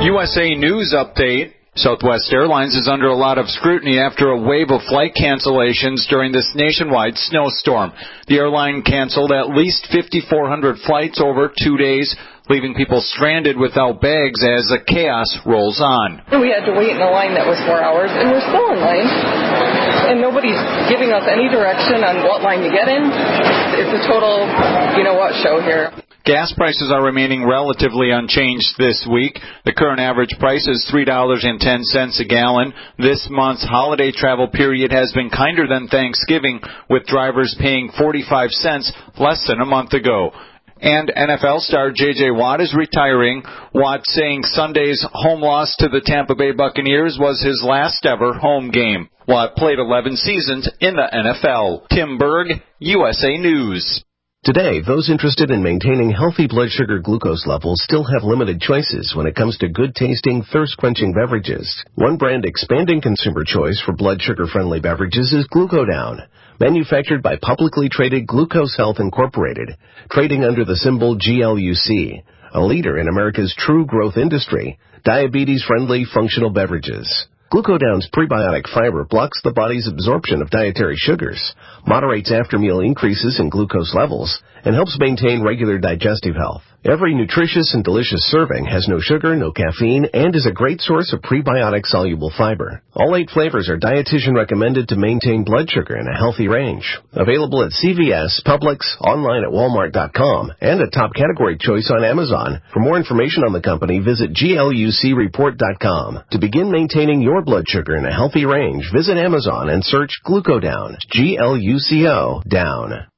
USA News update. Southwest Airlines is under a lot of scrutiny after a wave of flight cancellations during this nationwide snowstorm. The airline canceled at least 5,400 flights over 2 days, leaving people stranded without bags as the chaos rolls on. We had to wait in a line that was 4 hours, and we're still in line. And nobody's giving us any direction on what line to get in. It's a total, you-know-what show here. Gas prices are remaining relatively unchanged this week. The current average price is $3.10 a gallon. This month's holiday travel period has been kinder than Thanksgiving, with drivers paying 45 cents less than a month ago. And NFL star J.J. Watt is retiring. Watt saying Sunday's home loss to the Tampa Bay Buccaneers was his last ever home game. Watt played 11 seasons in the NFL. Tim Berg, USA News. Today, those interested in maintaining healthy blood sugar glucose levels still have limited choices when it comes to good-tasting, thirst-quenching beverages. One brand expanding consumer choice for blood sugar-friendly beverages is Glucodown, manufactured by publicly traded Glucose Health Incorporated, trading under the symbol GLUC, a leader in America's true growth industry, diabetes-friendly functional beverages. Glucodown's prebiotic fiber blocks the body's absorption of dietary sugars, moderates after-meal increases in glucose levels, and helps maintain regular digestive health. Every nutritious and delicious serving has no sugar, no caffeine, and is a great source of prebiotic-soluble fiber. All 8 flavors are dietitian recommended to maintain blood sugar in a healthy range. Available at CVS, Publix, online at Walmart.com, and a top category choice on Amazon. For more information on the company, visit GLUCreport.com. To begin maintaining your blood sugar in a healthy range, visit Amazon and search Glucodown, GLUCO, down.